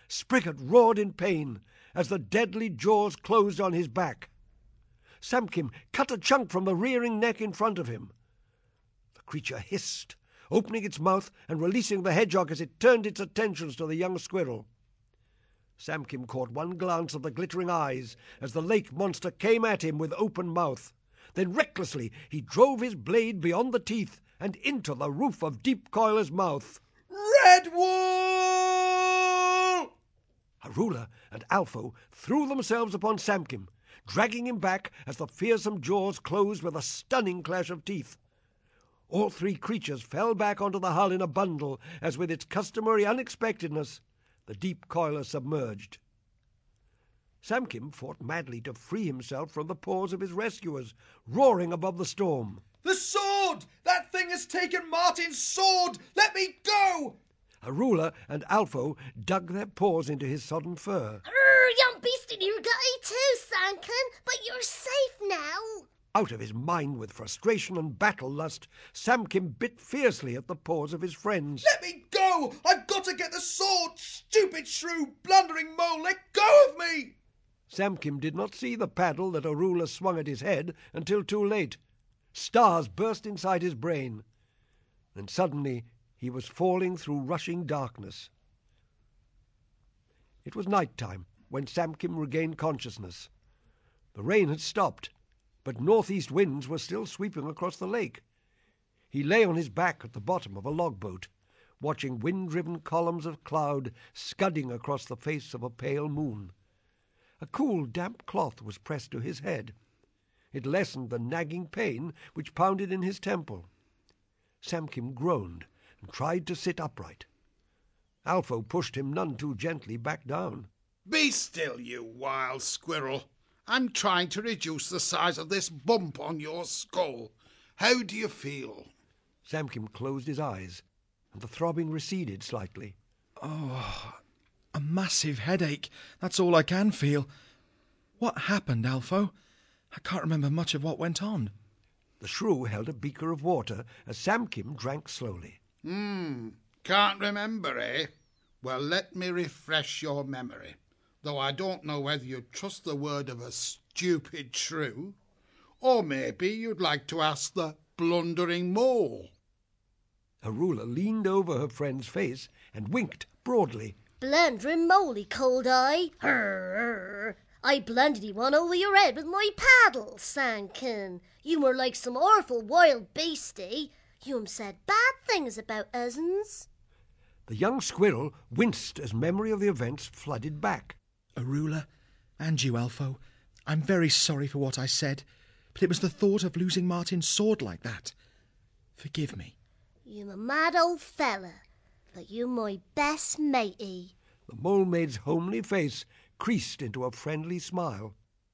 Sprigget roared in pain as the deadly jaws closed on his back. Samkim cut a chunk from the rearing neck in front of him. The creature hissed, opening its mouth and releasing the hedgehog as it turned its attentions to the young squirrel. Samkim caught one glance of the glittering eyes as the lake monster came at him with open mouth. Then recklessly he drove his blade beyond the teeth and into the roof of Deepcoiler's mouth. Redwool! Arula and Alpho threw themselves upon Samkim, dragging him back as the fearsome jaws closed with a stunning clash of teeth. All three creatures fell back onto the hull in a bundle as, with its customary unexpectedness, the Deepcoiler submerged. Samkim fought madly to free himself from the paws of his rescuers, roaring above the storm. The sword! That thing has taken Martin's sword! Let me go! Arula and Alpho dug their paws into his sodden fur. Young beast in your gutty too, Sankin, but you're safe now. Out of his mind with frustration and battle lust, Samkim bit fiercely at the paws of his friends. Let me go! I've got to get the sword! Stupid shrew, blundering mole, let go of me! Samkim did not see the paddle that Arula swung at his head until too late. Stars burst inside his brain. Then suddenly he was falling through rushing darkness. It was night time when Samkim regained consciousness. The rain had stopped, but northeast winds were still sweeping across the lake. He lay on his back at the bottom of a logboat, watching wind-driven columns of cloud scudding across the face of a pale moon. A cool, damp cloth was pressed to his head. It lessened the nagging pain which pounded in his temple. Samkim groaned and tried to sit upright. Alpho pushed him none too gently back down. Be still, you wild squirrel. I'm trying to reduce the size of this bump on your skull. How do you feel? Samkim closed his eyes, and the throbbing receded slightly. Oh, a massive headache. That's all I can feel. What happened, Alpho? I can't remember much of what went on. The shrew held a beaker of water as Samkim drank slowly. Can't remember, eh? Well, let me refresh your memory, though I don't know whether you'd trust the word of a stupid shrew, or maybe you'd like to ask the blundering mole. Arula leaned over her friend's face and winked broadly. Blundering moly, cold eye. I blundered you one over your head with my paddle, Sankin. You were like some awful wild beastie. You said bad things about us'ns. The young squirrel winced as memory of the events flooded back. Arula, and you, Alpho, I'm very sorry for what I said, but it was the thought of losing Martin's sword like that. Forgive me. You're a mad old fella, but you're my best matey. The mole maid's homely face creased into a friendly smile.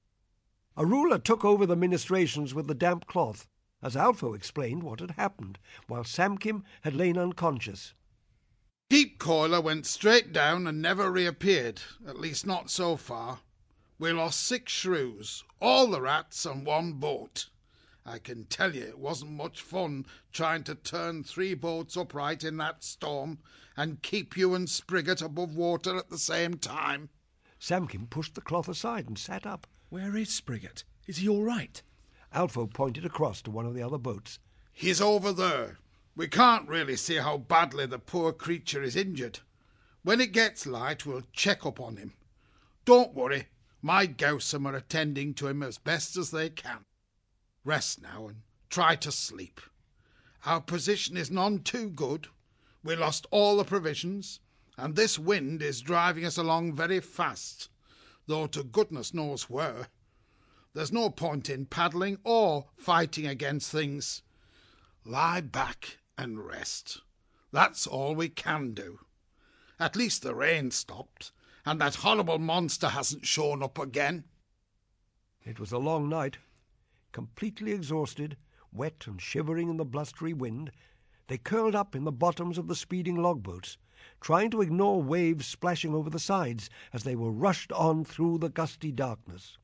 Arula took over the ministrations with the damp cloth, as Alpho explained what had happened, while Samkim had lain unconscious. Deepcoiler went straight down and never reappeared, at least not so far. We lost 6 shrews, all the rats and 1 boat. I can tell you it wasn't much fun trying to turn 3 boats upright in that storm and keep you and Sprigget above water at the same time. Samkim pushed the cloth aside and sat up. Where is Sprigget? Is he all right? Alpho pointed across to one of the other boats. He's over there. We can't really see how badly the poor creature is injured. When it gets light, we'll check up on him. Don't worry, my Gowsome are attending to him as best as they can. Rest now and try to sleep. Our position is none too good. We lost all the provisions, and this wind is driving us along very fast, though to goodness knows where. There's no point in paddling or fighting against things. Lie back and rest. That's all we can do. At least the rain stopped, and that horrible monster hasn't shown up again. It was a long night. Completely exhausted, wet and shivering in the blustery wind, they curled up in the bottoms of the speeding logboats, trying to ignore waves splashing over the sides as they were rushed on through the gusty darkness.